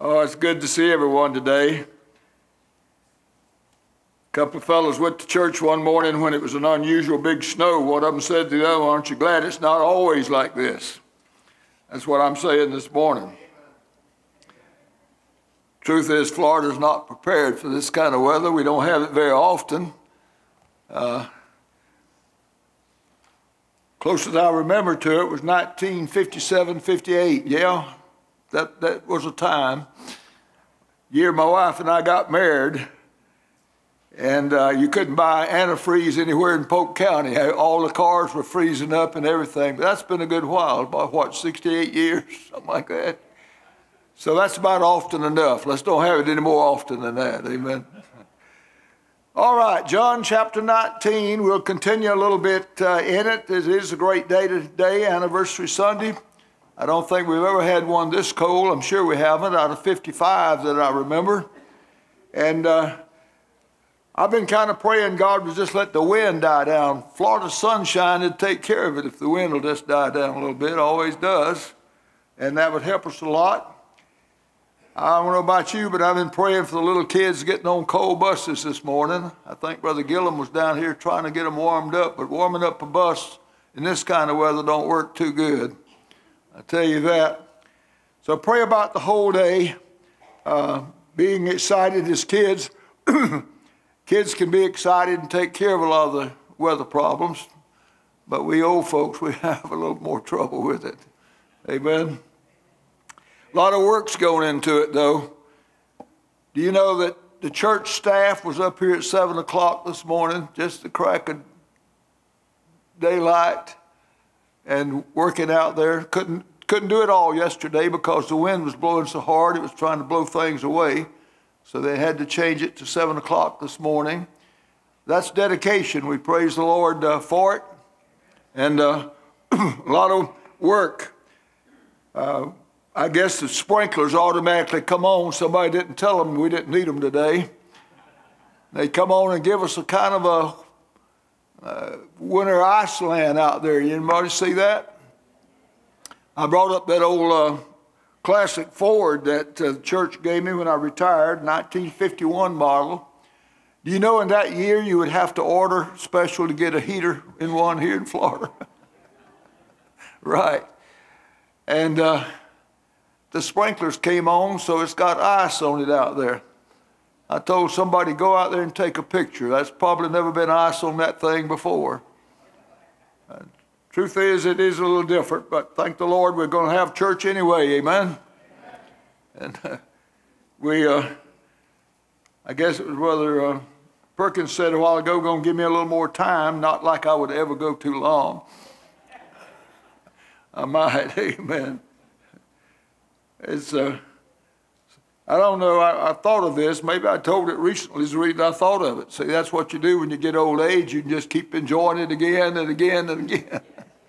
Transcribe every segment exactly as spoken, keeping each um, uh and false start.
Oh, it's good to see everyone today. A couple of fellows went to church one morning when it was an unusual big snow. One of them said to the other, "Aren't you glad it's not always like this?" That's what I'm saying this morning. Truth is, Florida's not prepared for this kind of weather. We don't have it very often. Uh, closest I remember to it was nineteen fifty-seven, fifty-eight. Yeah, that, that was a time. Year my wife and I got married, and uh, you couldn't buy antifreeze anywhere in Polk County. All the cars were freezing up and everything. But that's been a good while, about what, sixty-eight years, something like that. So that's about often enough. Let's don't have it any more often than that. Amen. All right, John chapter nineteen. We'll continue a little bit uh, in it. It is a great day today, Anniversary Sunday. I don't think we've ever had one this cold. I'm sure we haven't, out of fifty-five that I remember. And uh, I've been kind of praying God would just let the wind die down. Florida sunshine would take care of it if the wind will just die down a little bit. It always does. And that would help us a lot. I don't know about you, but I've been praying for the little kids getting on cold buses this morning. I think Brother Gillum was down here trying to get them warmed up, but warming up a bus in this kind of weather don't work too good. I tell you that. So pray about the whole day, uh, being excited as kids. Kids can be excited and take care of a lot of the weather problems, but we old folks, we have a little more trouble with it. Amen. A lot of work's going into it, though. Do you know that the church staff was up here at seven o'clock this morning, just the crack of daylight, and working out there? Couldn't, couldn't do it all yesterday because the wind was blowing so hard, it was trying to blow things away. So they had to change it to seven o'clock this morning. That's dedication. We praise the Lord uh, for it. And uh, a lot of work. Uh, I guess the sprinklers automatically come on. Somebody didn't tell them we didn't need them today. They come on and give us a kind of a uh, winter Iceland out there. Anybody see that? I brought up that old uh, classic Ford that uh, the church gave me when I retired, nineteen fifty-one model. Do you know in that year you would have to order special to get a heater in one here in Florida? Right. And uh, the sprinklers came on, so it's got ice on it out there. I told somebody, go out there and take a picture. That's probably never been ice on that thing before. Uh, truth is, it is a little different, but thank the Lord we're going to have church anyway, amen? And uh, we, uh, I guess it was Brother uh, Perkins said a while ago, going to give me a little more time, not like I would ever go too long. I might, amen. It's, uh, I don't know, I, I thought of this, maybe I told it recently, is the reason I thought of it. See, that's what you do when you get old age, you can just keep enjoying it again and again and again.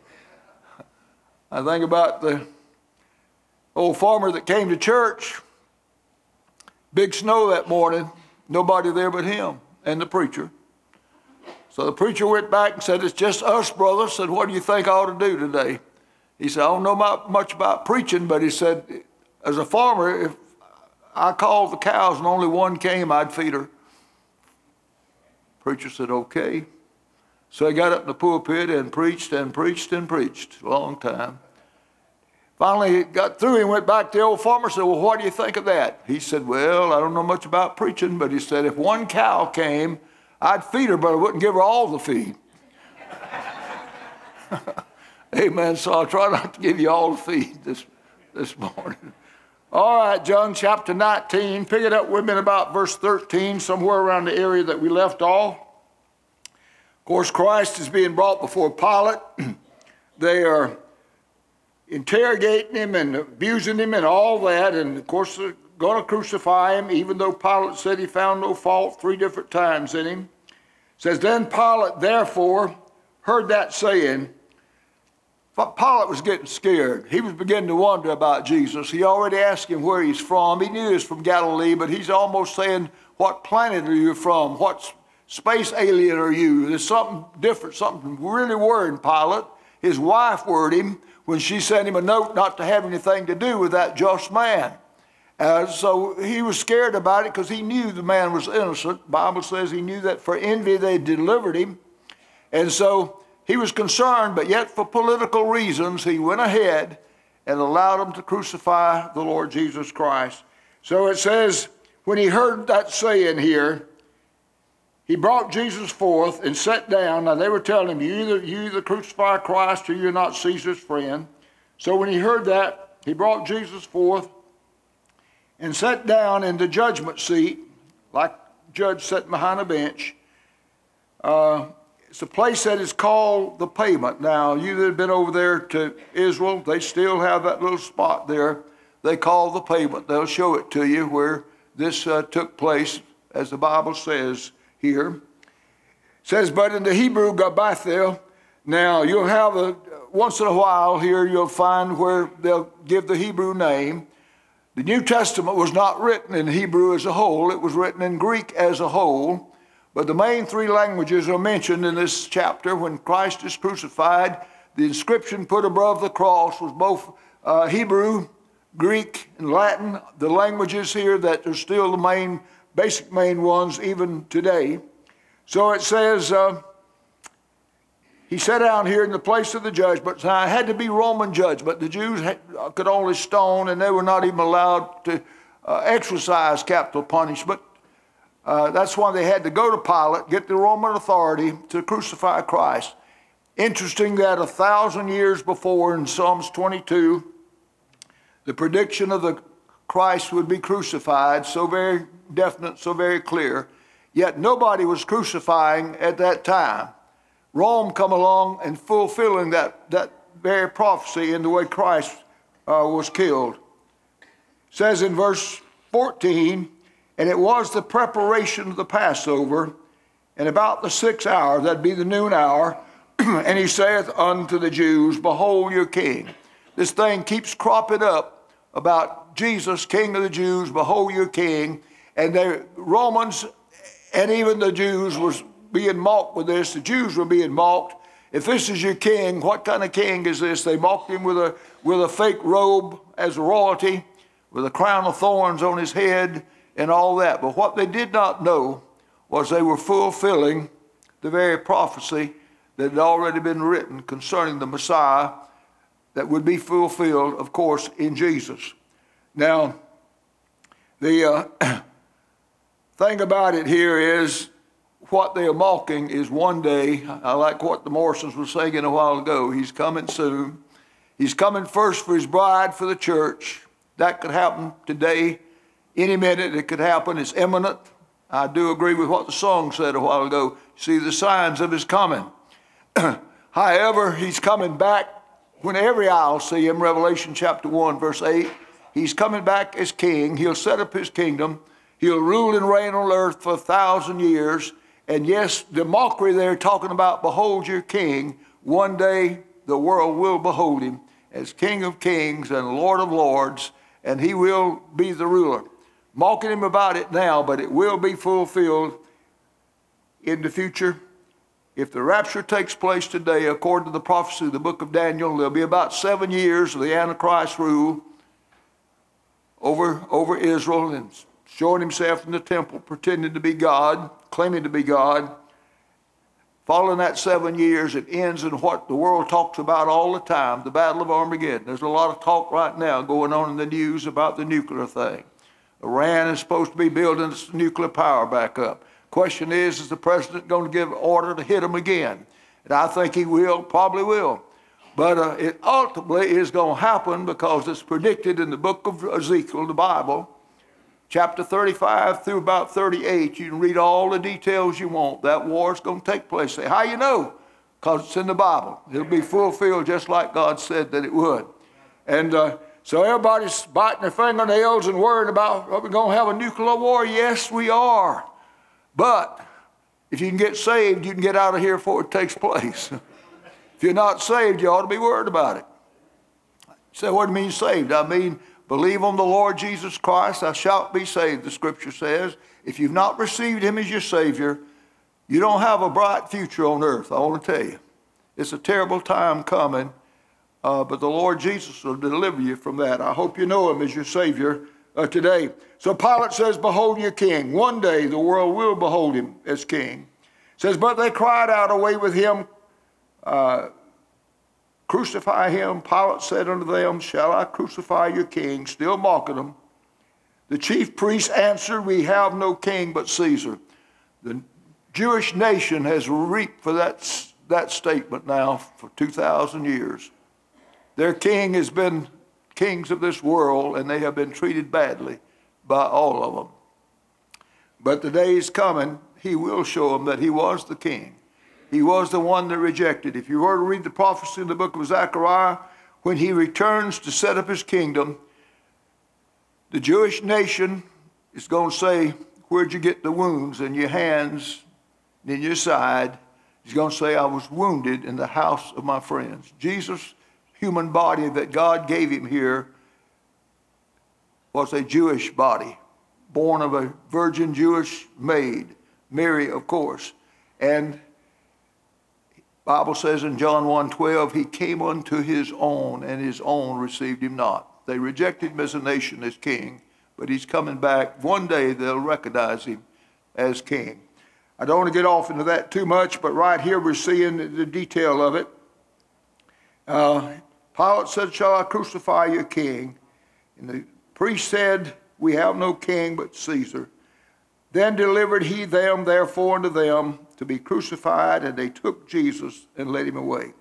I think about the old farmer that came to church, big snow that morning, nobody there but him and the preacher. So the preacher went back and said, "It's just us, brother." Said, "What do you think I ought to do today?" He said, "I don't know much about preaching," but he said, as a farmer, if I called the cows and only one came, I'd feed her. Preacher said, "Okay." So he got up in the pulpit and preached and preached and preached a long time. Finally, he got through and went back to the old farmer and said, "Well, what do you think of that?" He said, "Well, I don't know much about preaching," but he said, "If one cow came, I'd feed her, but I wouldn't give her all the feed." Amen. So I'll try not to give you all the feed this, this morning. All right, John chapter nineteen. Pick it up with me in about verse thirteen, somewhere around the area that we left off. Of course, Christ is being brought before Pilate. They are interrogating him and abusing him and all that. And, of course, they're going to crucify him, even though Pilate said he found no fault three different times in him. It says, then Pilate, therefore, heard that saying. Pilate was getting scared. He was beginning to wonder about Jesus. He already asked him where he's from. He knew he was from Galilee, but he's almost saying, what planet are you from? What space alien are you? There's something different, something really worrying Pilate. His wife worried him when she sent him a note not to have anything to do with that just man. Uh, so he was scared about it because he knew the man was innocent. The Bible says he knew that for envy they delivered him. And so he was concerned, but yet for political reasons, he went ahead and allowed them to crucify the Lord Jesus Christ. So it says, when he heard that saying here, he brought Jesus forth and sat down. Now they were telling him, you either, you either crucify Christ or you're not Caesar's friend. So when he heard that, he brought Jesus forth and sat down in the judgment seat, like judge sitting behind a bench. Uh, it's a place that is called the Pavement. Now, you that have been over there to Israel, they still have that little spot there they call the Pavement. They'll show it to you where this uh, took place, as the Bible says here. It says, but in the Hebrew, Gabbathel. Now, you'll have a, once in a while here, you'll find where they'll give the Hebrew name. The New Testament was not written in Hebrew as a whole. It was written in Greek as a whole. But the main three languages are mentioned in this chapter. When Christ is crucified, the inscription put above the cross was both uh, Hebrew, Greek, and Latin, the languages here that are still the main, basic main ones even today. So it says, uh, he sat down here in the place of the judgment. Now, it had to be Roman judgment. The Jews had, could only stone, and they were not even allowed to uh, exercise capital punishment. Uh, that's why they had to go to Pilate, get the Roman authority to crucify Christ. Interesting that a thousand years before in Psalms twenty-two, the prediction of the Christ would be crucified, so very definite, so very clear, yet nobody was crucifying at that time. Rome come along and fulfilling that, that very prophecy in the way Christ uh, was killed. It says in verse fourteen, and it was the preparation of the Passover, and about the sixth hour, that'd be the noon hour, and he saith unto the Jews, behold your king. This thing keeps cropping up about Jesus, King of the Jews, behold your king. And the Romans and even the Jews was being mocked with this. The Jews were being mocked. If this is your king, what kind of king is this? They mocked him with a, with a fake robe as royalty, with a crown of thorns on his head and all that. But what they did not know was they were fulfilling the very prophecy that had already been written concerning the Messiah that would be fulfilled, of course, in Jesus. Now, the uh, thing about it here is what they are mocking is one day, I like what the Morrisons were singing a while ago, he's coming soon. He's coming first for his bride, for the church. That could happen today. Any minute it could happen. It's imminent. I do agree with what the song said a while ago. See the signs of his coming. However, he's coming back when every eye will see him. Revelation chapter one, verse eight. He's coming back as king. He'll set up his kingdom. He'll rule and reign on earth for a thousand years. And yes, the mockery there talking about, behold your king. One day the world will behold him as King of kings and Lord of lords, and he will be the ruler. Mocking him about it now, but it will be fulfilled in the future. If the rapture takes place today, according to the prophecy of the book of Daniel, there'll be about seven years of the Antichrist rule over, over Israel, and showing himself in the temple, pretending to be God, claiming to be God. Following that seven years, it ends in what the world talks about all the time, the Battle of Armageddon. There's a lot of talk right now going on in the news about the nuclear thing. Iran is supposed to be building its nuclear power back up. Question is, is the president going to give order to hit them again? And I think he will, probably will. But uh, it ultimately is going to happen because it's predicted in the book of Ezekiel, the Bible, chapter thirty-five through about thirty-eight. You can read all the details you want. That war is going to take place. Say, how you know? Because it's in the Bible. It'll be fulfilled just like God said that it would. And uh, so everybody's biting their fingernails and worried about, are we going to have a nuclear war? Yes, we are. But if you can get saved, you can get out of here before it takes place. If you're not saved, you ought to be worried about it. So what do you mean saved? I mean, believe on the Lord Jesus Christ, thou shalt be saved, the scripture says. If you've not received him as your Savior, you don't have a bright future on earth, I want to tell you. It's a terrible time coming, uh, but the Lord Jesus will deliver you from that. I hope you know him as your Savior. uh, today. So Pilate says, behold your king. One day the world will behold him as king. It says, but they cried out, away with him, uh, crucify him. Pilate said unto them, shall I crucify your king? Still mocking them. The chief priests answered, we have no king but Caesar. The Jewish nation has reaped for that, that statement now for two thousand years. Their king has been kings of this world, and they have been treated badly by all of them. But the day is coming, he will show them that he was the king. He was the one that rejected. If you were to read the prophecy in the book of Zechariah, when he returns to set up his kingdom, the Jewish nation is going to say, where'd you get the wounds in your hands and in your side? He's going to say, I was wounded in the house of my friends. Jesus' human body that God gave him here was a Jewish body, born of a virgin Jewish maid, Mary, of course. And the Bible says in John one twelve, he came unto his own, and his own received him not. They rejected him as a nation, as king, but he's coming back. One day they'll recognize him as king. I don't want to get off into that too much, but right here we're seeing the detail of it. Uh, Pilate said, shall I crucify your king? And the priest said, we have no king but Caesar. Then delivered he them therefore unto them to be crucified, and they took Jesus and led him away.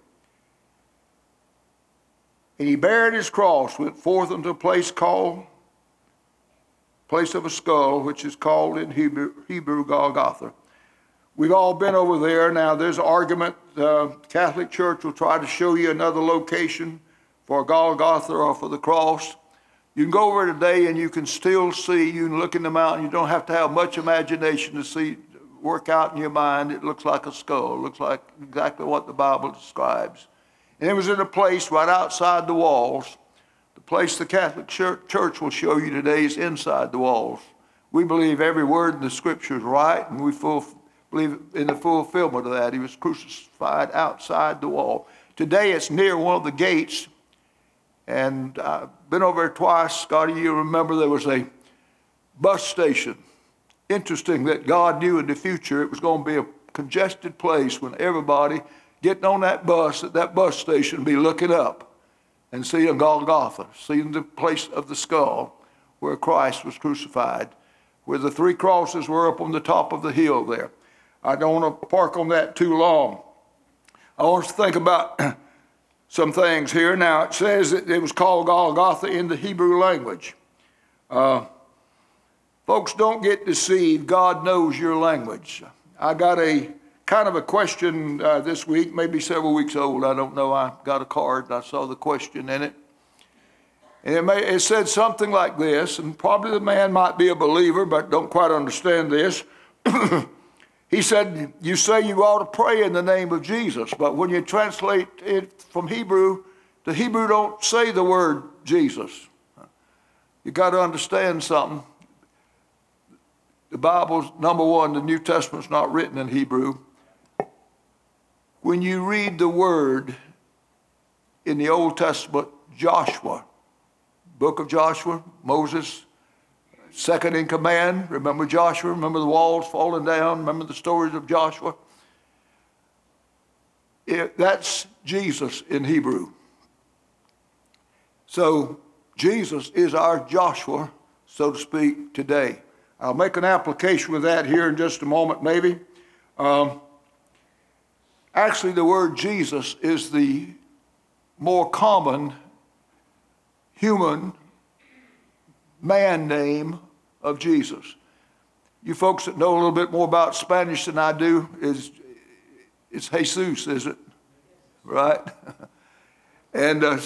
And he bared his cross, went forth unto a place called, place of a skull, which is called in Hebrew, Hebrew Golgotha. We've all been over there. Now there's an argument. The Catholic Church will try to show you another location for Golgotha or for the cross. You can go over today and you can still see, you can look in the mountain. You don't have to have much imagination to see, work out in your mind. It looks like a skull. It looks like exactly what the Bible describes. And it was in a place right outside the walls. The place the Catholic Church will show you today is inside the walls. We believe every word in the Scripture is right, and we full, believe in the fulfillment of that. He was crucified outside the wall. Today it's near one of the gates, and I've been over there twice. Scotty, you remember there was a bus station. Interesting that God knew in the future it was going to be a congested place when everybody getting on that bus at that bus station be looking up and seeing Golgotha, seeing the place of the skull where Christ was crucified, where the three crosses were up on the top of the hill there. I don't want to park on that too long. I want us to think about some things here. Now, it says that it was called Golgotha in the Hebrew language. Uh, folks, don't get deceived. God knows your language. I got a kind of a question uh, this week, maybe several weeks old. I don't know. I got a card and I saw the question in it. And it, may, it said something like this, and probably the man might be a believer, but don't quite understand this. He said, you say you ought to pray in the name of Jesus, but when you translate it from Hebrew, the Hebrew don't say the word Jesus. You got to understand something. The Bible's, number one, the New Testament's not written in Hebrew. When you read the word in the Old Testament, Joshua, book of Joshua, Moses, second in command. Remember Joshua? Remember the walls falling down? Remember the stories of Joshua? It, that's Jesus in Hebrew. So Jesus is our Joshua, so to speak, today. I'll make an application with that here in just a moment, maybe. Um, actually, the word Jesus is the more common human man name of Jesus. You folks that know a little bit more about Spanish than I do, is it's Jesus, is it? Right? And uh,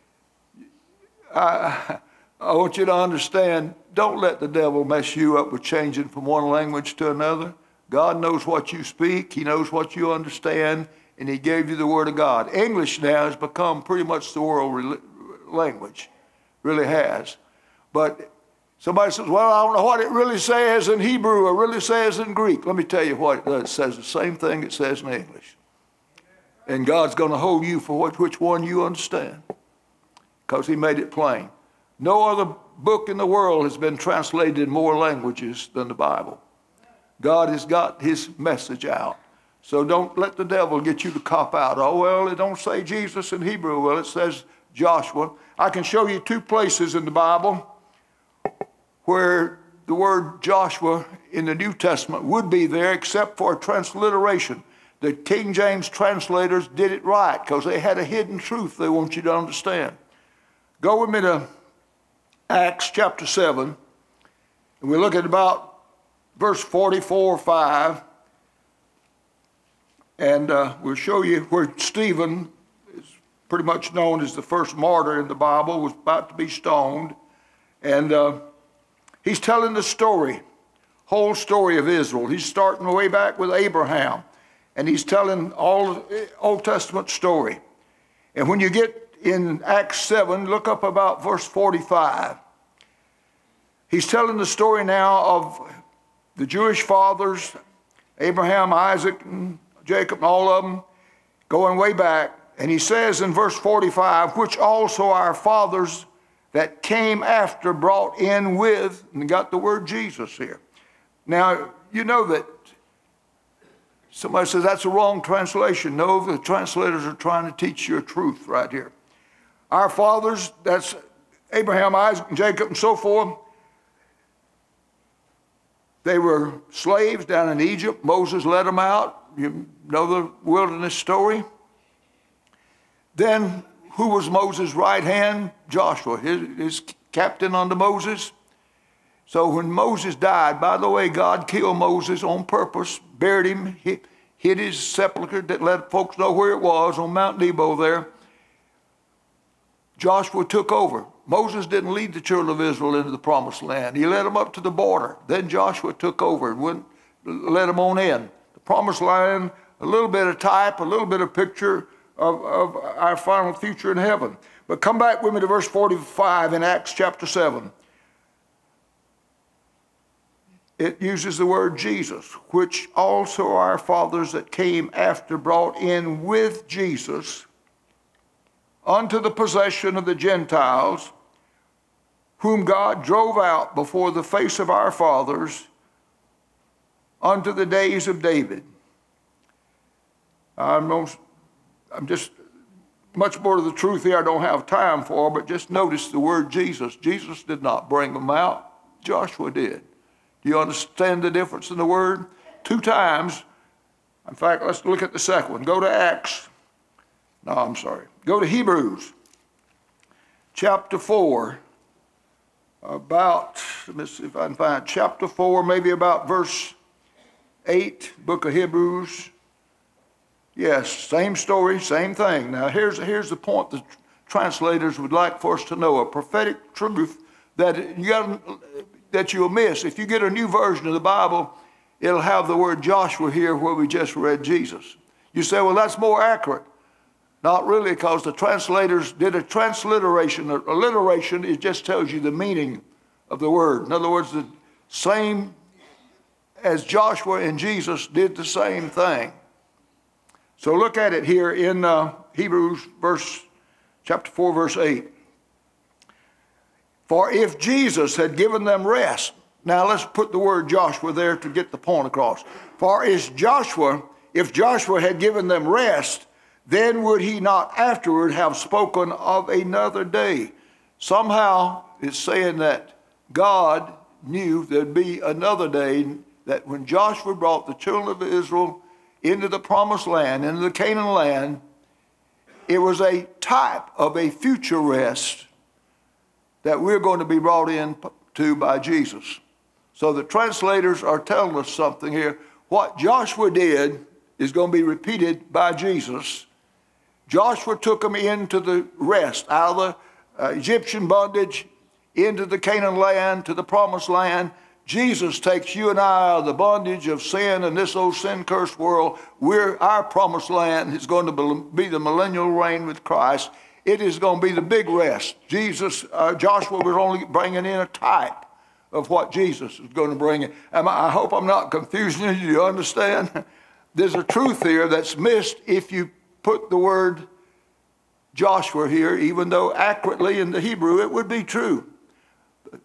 I, I want you to understand, don't let the devil mess you up with changing from one language to another. God knows what you speak. He knows what you understand, and he gave you the Word of God. English now has become pretty much the world language. Really has. But somebody says, well, I don't know what it really says in Hebrew or really says in Greek. Let me tell you what it does. It says the same thing it says in English. And God's going to hold you for what, which one you understand, because he made it plain. No other book in the world has been translated in more languages than the Bible. God has got his message out. So don't let the devil get you to cop out. Oh, well, it don't say Jesus in Hebrew. Well, it says Joshua. I can show you two places in the Bible where the word Joshua in the New Testament would be there except for a transliteration. The King James translators did it right because they had a hidden truth they want you to understand. Go with me to Acts chapter seven, and we look at about verse forty-four or five, and uh, we'll show you where Stephen is pretty much known as the first martyr in the Bible, was about to be stoned, and uh, he's telling the story, whole story of Israel. He's starting way back with Abraham, and he's telling all the Old Testament story. And when you get in Acts seven, look up about verse forty-five. He's telling the story now of the Jewish fathers, Abraham, Isaac, and Jacob, and all of them, going way back. And he says in verse forty-five, which also our fathers that came after brought in with, and got the word Jesus here. Now, you know that somebody says that's a wrong translation. No, the translators are trying to teach you a truth right here. Our fathers, that's Abraham, Isaac, and Jacob, and so forth, they were slaves down in Egypt. Moses led them out. You know the wilderness story. Then, who was Moses' right hand? Joshua, his, his captain under Moses. So when Moses died, by the way, God killed Moses on purpose, buried him, hid, hid his sepulcher, that let folks know where it was on Mount Nebo there. Joshua took over. Moses didn't lead the children of Israel into the promised land. He led them up to the border. Then Joshua took over and went, led them on in. The promised land, a little bit of type, a little bit of picture of, of our final future in heaven. But come back with me to verse forty-five in Acts chapter seven. It uses the word Jesus, which also our fathers that came after brought in with Jesus unto the possession of the Gentiles, whom God drove out before the face of our fathers unto the days of David. I'm, most, I'm just, much more to the truth here I don't have time for, but just notice the word Jesus. Jesus did not bring them out. Joshua did. Do you understand the difference in the word? Two times. In fact, let's look at the second one. Go to Acts. No, I'm sorry. Go to Hebrews chapter four. About, let me see if I can find chapter four, maybe about verse eight, book of Hebrews. Yes, same story, same thing. Now here's, here's the point the translators would like for us to know, a prophetic truth that, you got, that you'll miss. If you get a new version of the Bible, it'll have the word Joshua here where we just read Jesus. You say, well, that's more accurate. Not really, because the translators did a transliteration. Alliteration, it just tells you the meaning of the word. In other words, the same as Joshua and Jesus did the same thing. So look at it here in uh, Hebrews verse, chapter four, verse eight. For if Jesus had given them rest, now let's put the word Joshua there to get the point across. For is Joshua, if Joshua had given them rest, then would he not afterward have spoken of another day? Somehow it's saying that God knew there'd be another day, that when Joshua brought the children of Israel into the promised land, into the Canaan land, it was a type of a future rest that we're going to be brought into by Jesus. So the translators are telling us something here. What Joshua did is going to be repeated by Jesus. Joshua took them into the rest, out of the uh, Egyptian bondage, into the Canaan land, to the promised land. Jesus takes you and I out of the bondage of sin and this old sin-cursed world. We're, our promised land is going to be the millennial reign with Christ. It is going to be the big rest. Jesus, uh, Joshua was only bringing in a type of what Jesus is going to bring in. And I hope I'm not confusing you. Do you understand? There's a truth here that's missed if you put the word Joshua here, even though accurately in the Hebrew it would be true.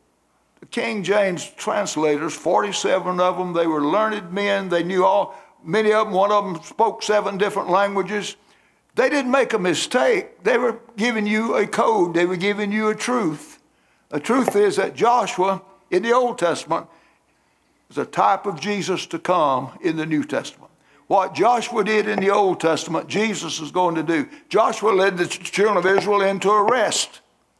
the King James translators, forty-seven of them, they were learned men. They knew all, many of them, one of them spoke seven different languages. They didn't make a mistake. They were giving you a code. They were giving you a truth. The truth is that Joshua in the Old Testament is a type of Jesus to come in the New Testament. What Joshua did in the Old Testament, Jesus is going to do. Joshua led the children of Israel into a rest.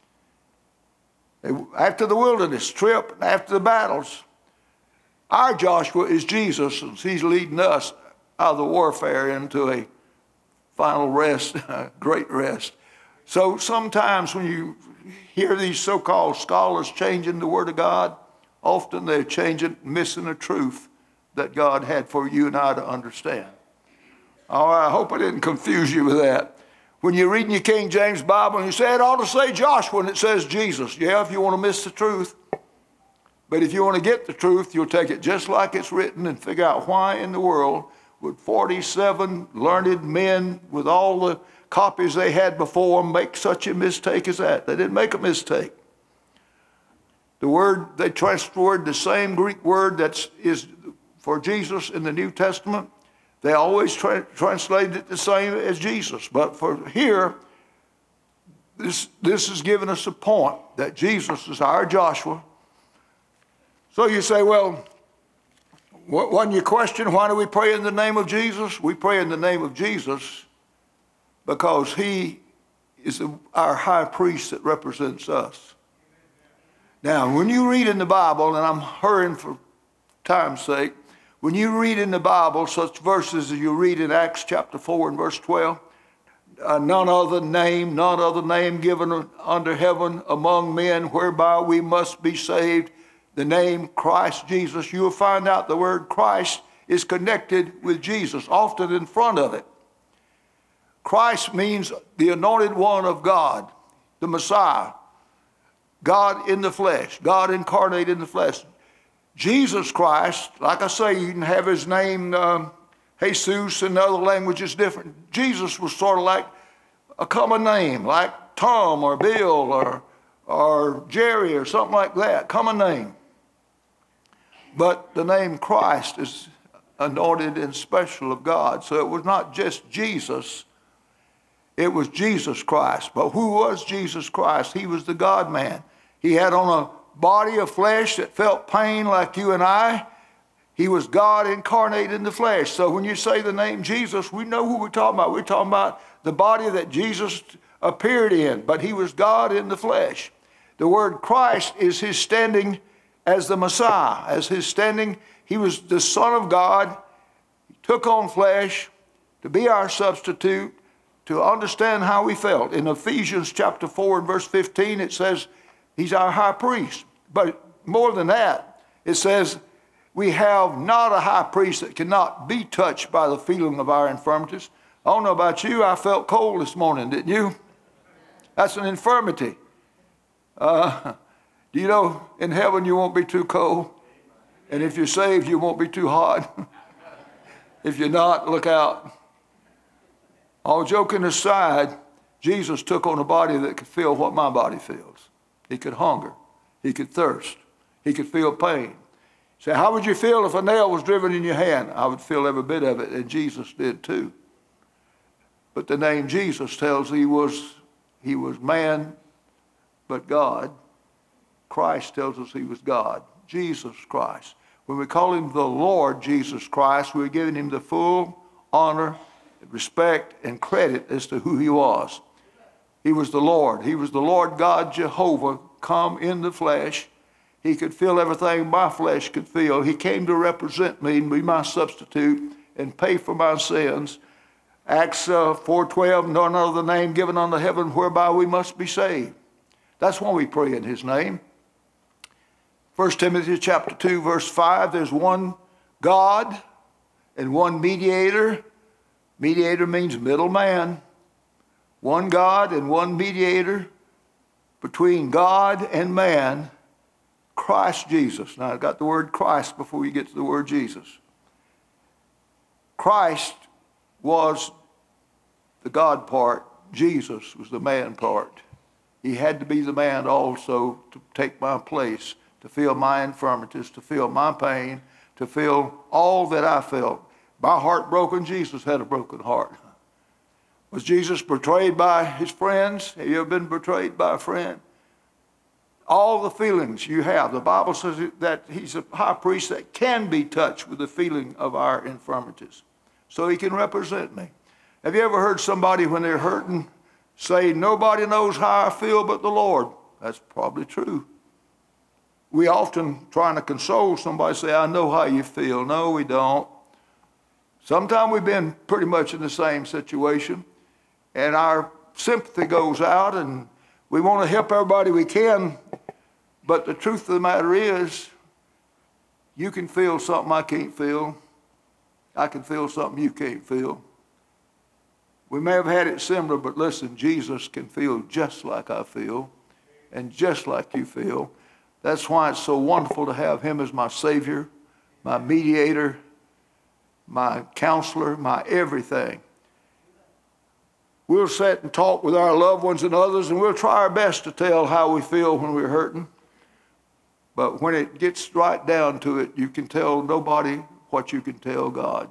They, after the wilderness trip, after the battles, our Joshua is Jesus, and he's leading us out of the warfare into a final rest, great rest. So sometimes when you hear these so-called scholars changing the Word of God, often they're changing, missing the truth that God had for you and I to understand. Oh, I hope I didn't confuse you with that. When you're reading your King James Bible and you say it ought to say Joshua and it says Jesus, yeah, if you want to miss the truth. But if you want to get the truth, you'll take it just like it's written and figure out why in the world would forty-seven learned men with all the copies they had before them make such a mistake as that. They didn't make a mistake. The word, they transferred the same Greek word that is for Jesus in the New Testament. They always tra translated it the same as Jesus. But for here, this, this is giving us a point that Jesus is our Joshua. So you say, well, when you question why do we pray in the name of Jesus? We pray in the name of Jesus because he is our high priest that represents us. Now, when you read in the Bible, and I'm hurrying for time's sake, when you read in the Bible such verses as you read in Acts chapter four and verse twelve, uh, none other name, none other name given under heaven among men whereby we must be saved, the name Christ Jesus, you will find out the word Christ is connected with Jesus, often in front of it. Christ means the anointed one of God, the Messiah, God in the flesh, God incarnate in the flesh. Jesus Christ, like I say, you can have his name, um, Jesus, in other languages different. Jesus was sort of like a common name, like Tom or Bill or, or Jerry or something like that, common name. But the name Christ is anointed and special of God. So it was not just Jesus, it was Jesus Christ. But who was Jesus Christ? He was the God-man. He had on a body of flesh that felt pain like you and I. He was God incarnate in the flesh. So when you say the name Jesus, we know who we're talking about. We're talking about the body that Jesus appeared in, but he was God in the flesh. The word Christ is his standing as the Messiah, as his standing. He was the Son of God. He took on flesh to be our substitute, to understand how we felt. In Ephesians chapter four and verse fifteen, it says he's our high priest. But more than that, it says we have not a high priest that cannot be touched by the feeling of our infirmities. I don't know about you, I felt cold this morning, didn't you? That's an infirmity. Uh, do you know in heaven you won't be too cold? And if you're saved, you won't be too hot. If you're not, look out. All joking aside, Jesus took on a body that could feel what my body feels. He could hunger. He could thirst. He could feel pain. Say, how would you feel if a nail was driven in your hand? I would feel every bit of it, and Jesus did too. But the name Jesus tells he was, he was man, but God. Christ tells us he was God, Jesus Christ. When we call him the Lord Jesus Christ, we're giving him the full honor, respect, and credit as to who he was. He was the Lord. He was the Lord God Jehovah come in the flesh. He could feel everything my flesh could feel. He came to represent me and be my substitute and pay for my sins. Acts uh, four twelve, none other name given unto heaven whereby we must be saved. That's why we pray in his name. First Timothy chapter two, verse five, there's one God and one mediator. Mediator means middleman. One God and one mediator between God and man, Christ Jesus. Now, I've got the word Christ before we get to the word Jesus. Christ was the God part. Jesus was the man part. He had to be the man also to take my place, to feel my infirmities, to feel my pain, to feel all that I felt. My heart broken, Jesus had a broken heart. Was Jesus betrayed by his friends? Have you ever been betrayed by a friend? All the feelings you have. The Bible says that he's a high priest that can be touched with the feeling of our infirmities. So he can represent me. Have you ever heard somebody when they're hurting say, nobody knows how I feel but the Lord? That's probably true. We often, trying to console somebody, say, I know how you feel. No, we don't. Sometimes we've been pretty much in the same situation, and our sympathy goes out, and we want to help everybody we can, but the truth of the matter is, you can feel something I can't feel. I can feel something you can't feel. We may have had it similar, but listen, Jesus can feel just like I feel and just like you feel. That's why it's so wonderful to have him as my Savior, my mediator, my counselor, my everything. We'll sit and talk with our loved ones and others, and we'll try our best to tell how we feel when we're hurting. But when it gets right down to it, you can tell nobody what you can tell God.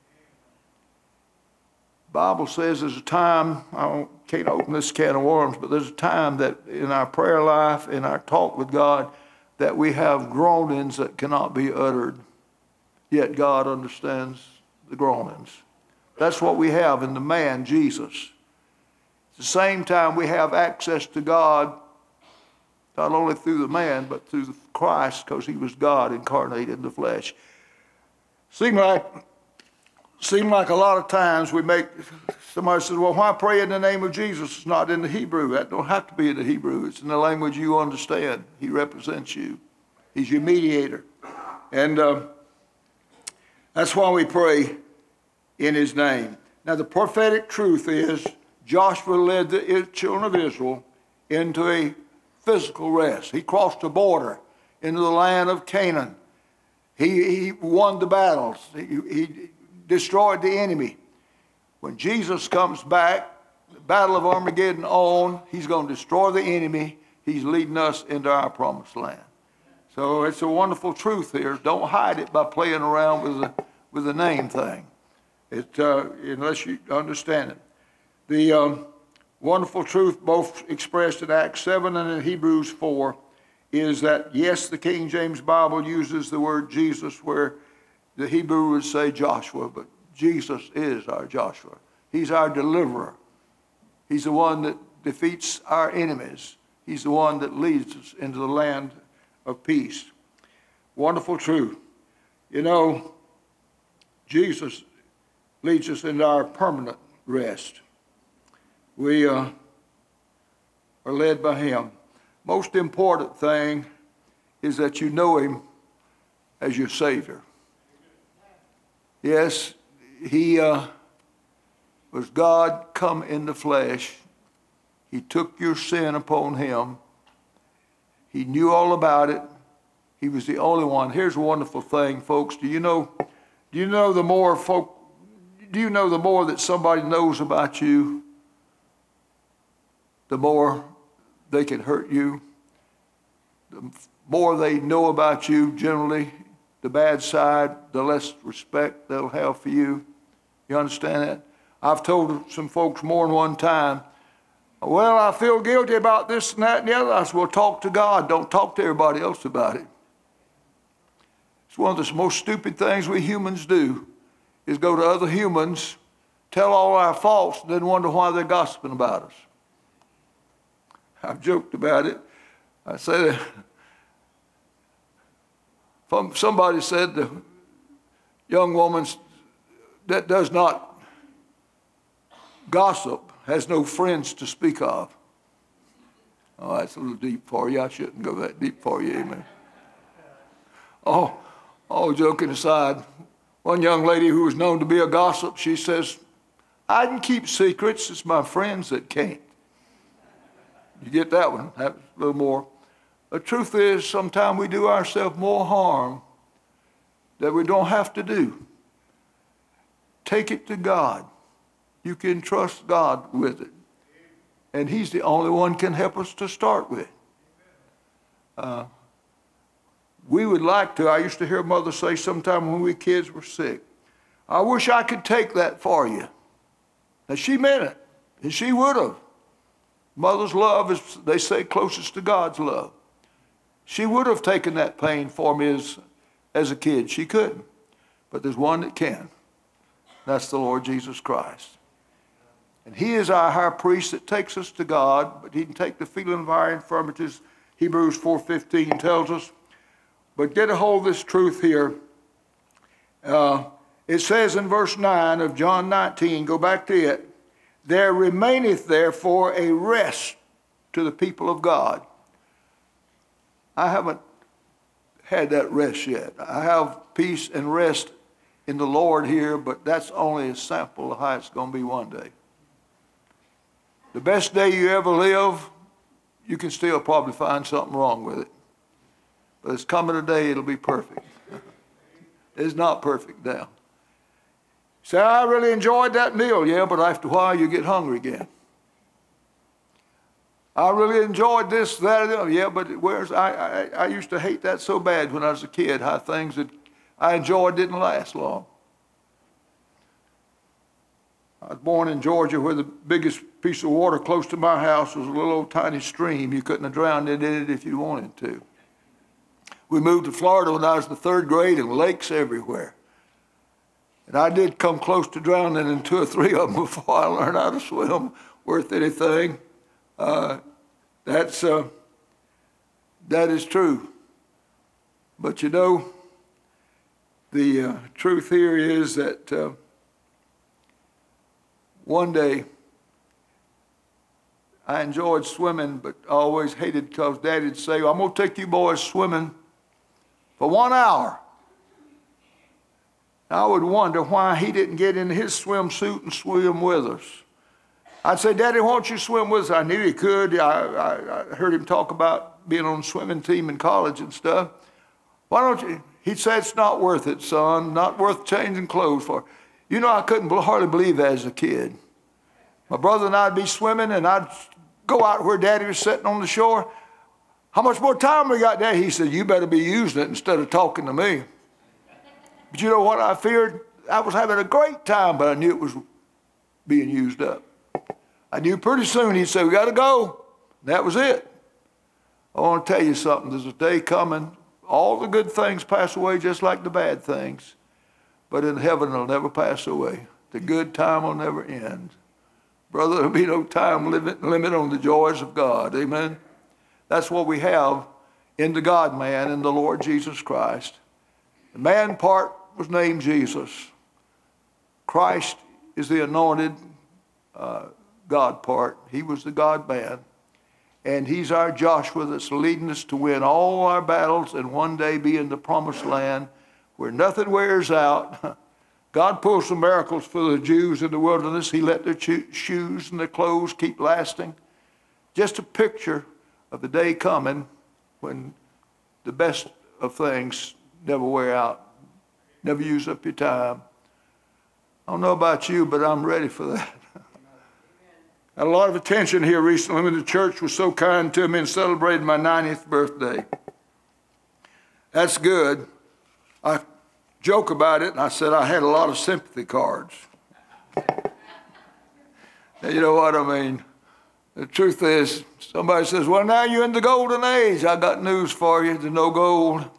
The Bible says there's a time, I don't, can't open this can of worms, but there's a time that in our prayer life, in our talk with God, that we have groanings that cannot be uttered, yet God understands the groanings. That's what we have in the man, Jesus. At the same time, we have access to God, not only through the man, but through Christ, because he was God incarnate in the flesh. Seem like, seem like a lot of times we make, somebody says, well, why pray in the name of Jesus? It's not in the Hebrew. That don't have to be in the Hebrew. It's in the language you understand. He represents you. He's your mediator. And uh, that's why we pray in his name. Now, the prophetic truth is Joshua led the children of Israel into a physical rest. He crossed the border into the land of Canaan. He, he won the battles. He, he destroyed the enemy. When Jesus comes back, the battle of Armageddon on, he's going to destroy the enemy. He's leading us into our promised land. So it's a wonderful truth here. Don't hide it by playing around with the, with the name thing. It, uh, unless you understand it. The um, wonderful truth, both expressed in Acts seven and in Hebrews four, is that, yes, the King James Bible uses the word Jesus where the Hebrew would say Joshua, but Jesus is our Joshua. He's our deliverer. He's the one that defeats our enemies. He's the one that leads us into the land of peace. Wonderful truth. You know, Jesus leads us into our permanent rest. We uh, are led by him. Most important thing is that you know him as your Savior. Yes, he uh, was God come in the flesh. He took your sin upon him. He knew all about it. He was the only one. Here's a wonderful thing, folks. Do you know, do you know the more folk, do you know the more that somebody knows about you, the more they can hurt you? The more they know about you, generally, the bad side, the less respect they'll have for you. You understand that? I've told some folks more than one time, well, I feel guilty about this and that and the other. I said, well, talk to God. Don't talk to everybody else about it. It's one of the most stupid things we humans do, is go to other humans, tell all our faults, and then wonder why they're gossiping about us. I've joked about it. I said, somebody said the young woman that does not gossip has no friends to speak of. Oh, that's a little deep for you. I shouldn't go that deep for you, amen. Oh, all joking aside, one young lady who was known to be a gossip, she says, I can keep secrets, it's my friends that can't. You get that one, that's a little more. The truth is, sometimes we do ourselves more harm that we don't have to do. Take it to God. You can trust God with it. And he's the only one can help us to start with. Uh, we would like to. I used to hear Mother say sometime when we kids were sick, I wish I could take that for you. Now, she meant it, and she would have. Mother's love is, they say, closest to God's love. She would have taken that pain for me as, as a kid. She couldn't. But there's one that can. That's the Lord Jesus Christ. And he is our high priest that takes us to God, but he can take the feeling of our infirmities, Hebrews four fifteen tells us. But get a hold of this truth here. Uh, it says in verse nine of John nineteen, go back to it, there remaineth therefore a rest to the people of God. I haven't had that rest yet. I have peace and rest in the Lord here, but that's only a sample of how it's going to be one day. The best day you ever live, you can still probably find something wrong with it. But it's coming a day it'll be perfect. It's not perfect now. Say, I really enjoyed that meal. Yeah, but after a while you get hungry again. I really enjoyed this, that, and yeah, but where's I, I, I used to hate that so bad when I was a kid, how things that I enjoyed didn't last long. I was born in Georgia where the biggest piece of water close to my house was a little old tiny stream. You couldn't have drowned in it if you wanted to. We moved to Florida when I was in the third grade and lakes everywhere. And I did come close to drowning in two or three of them before I learned how to swim worth anything. Uh, that's, uh, that is true. But you know, the uh, truth here is that uh, one day I enjoyed swimming, but I always hated because Daddy'd say, I'm going to take you boys swimming for one hour. I would wonder why he didn't get in his swimsuit and swim with us. I'd say, Daddy, why don't you swim with us? I knew he could. I, I, I heard him talk about being on a swimming team in college and stuff. Why don't you? He'd say, it's not worth it, son. Not worth changing clothes for. You know, I couldn't hardly believe that as a kid. My brother and I'd be swimming, and I'd go out where Daddy was sitting on the shore. How much more time we got, Daddy? He said, you better be using it instead of talking to me. But you know what I feared? I was having a great time, but I knew it was being used up. I knew pretty soon he'd say, we got to go. And that was it. I want to tell you something. There's a day coming. All the good things pass away just like the bad things. But in heaven, it'll never pass away. The good time will never end. Brother, there'll be no time limit, limit on the joys of God. Amen? That's what we have in the God-man, in the Lord Jesus Christ. The man part was named Jesus. Christ is the anointed uh, God part. He was the God-man. And he's our Joshua that's leading us to win all our battles and one day be in the promised land where nothing wears out. God pulled some miracles for the Jews in the wilderness. He let their cho- shoes and their clothes keep lasting. Just a picture of the day coming when the best of things never wear out, never use up your time. I don't know about you, but I'm ready for that. I had a lot of attention here recently when the church was so kind to me and celebrated my ninetieth birthday. That's good. I joke about it, and I said I had a lot of sympathy cards. Now, you know what I mean? The truth is, somebody says, well, now you're in the golden age. I got news for you. There's no gold.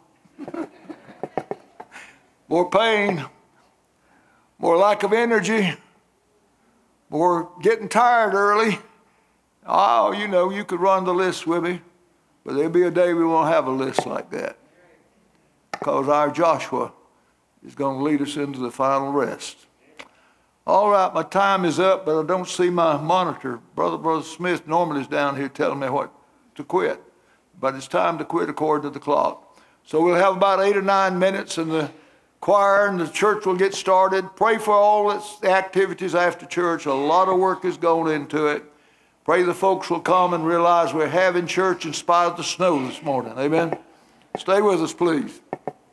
More pain, more lack of energy, more getting tired early. Oh, you know, you could run the list with me, but there'll be a day we won't have a list like that because our Joshua is going to lead us into the final rest. All right, my time is up, but I don't see my monitor. Brother, Brother Smith normally is down here telling me what to quit, but it's time to quit according to the clock. So we'll have about eight or nine minutes, and the choir and the church will get started. Pray for all the activities after church. A lot of work is going into it. Pray the folks will come and realize we're having church in spite of the snow this morning. Amen. Stay with us, please.